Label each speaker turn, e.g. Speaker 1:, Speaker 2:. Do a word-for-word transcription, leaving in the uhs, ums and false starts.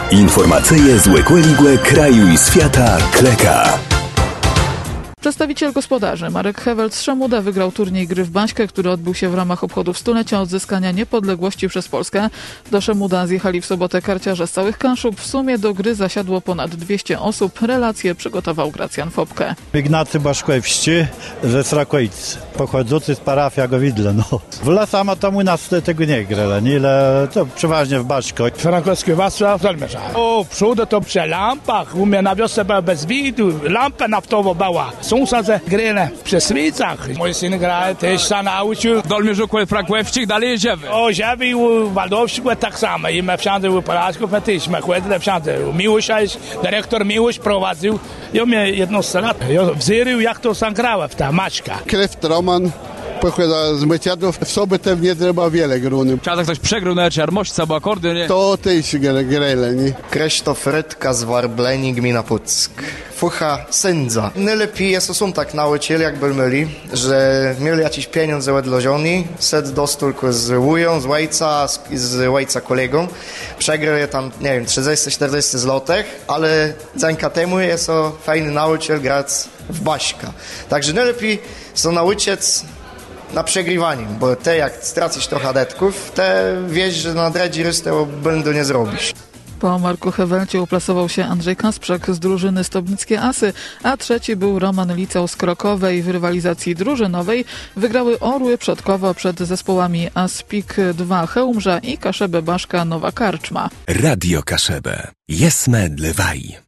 Speaker 1: Informacyje z Łekłe kraju i świata Kleka.
Speaker 2: Przedstawiciel gospodarzy Marek Hewelt z Szemuda wygrał turniej gry w Baśkę, który odbył się w ramach obchodów stulecia odzyskania niepodległości przez Polskę. Do Szemuda zjechali w sobotę karciarze z całych Kaszub. W sumie do gry zasiadło ponad dwieście osób. Relacje przygotował Gracjan Fopke.
Speaker 3: Ignacy Baszkowski ze Srakojc, pochodzący z parafii Gowidle. No. W lasama tam u nas tego nie grali, nie, ale to przeważnie w Baszko.
Speaker 4: Frankowski Wacław Zalmierza. O, przód to przy lampach, u mnie na wiosce była bez widu, lampę naftową była. Sąsiadze grali przy świecach. Mój syn gra też się nauczył.
Speaker 5: Dolmierzu Frankowski dalej jedziemy.
Speaker 4: O, żeby u Waldowskiego tak samo. I my wszędzie u Polaków, my też, my chodili wszędzie. Miłosz, dyrektor Miłosz prowadził. Ja mnie jedenaście lat. Ja wzrył, jak to sam grała w ta maczka.
Speaker 6: Kreft Roman pochodzi z Meciadów. W sobotę w niedzielę ma wiele gruni.
Speaker 5: Czasem ktoś przegrał na Czarmośca, bo akordy, nie?
Speaker 6: To też grali, nie?
Speaker 7: Krzysztof Rydka z Warbleni, gmina Puck. Fucha sędza. Najlepiej jest, są tak nauczyli, jak byli myli, że mieli jakieś pieniądze odlożone, set dostał z wują, z łajca, z, z łajca kolegą. Przegrali tam, nie wiem, trzydzieści czterdzieści złotych, ale dzięki temu jest to fajny nauczyciel grać w Baśka. Także najlepiej są nauczyć na przegrywanie, bo te jak stracisz trochę adeptów, te wiesz, że na dredzi rystę będą nie zrobisz.
Speaker 2: Po Marku Hewelcie uplasował się Andrzej Kasprzak z drużyny Stobnickie Asy, a trzeci był Roman Licał z Krokowej. W rywalizacji drużynowej wygrały Orły Przodkowo przed zespołami Aspik dwa Chełmża i Kaszebę Baszka Nowa Karczma.
Speaker 1: Radio Kaszebę. Jesme dlewaj.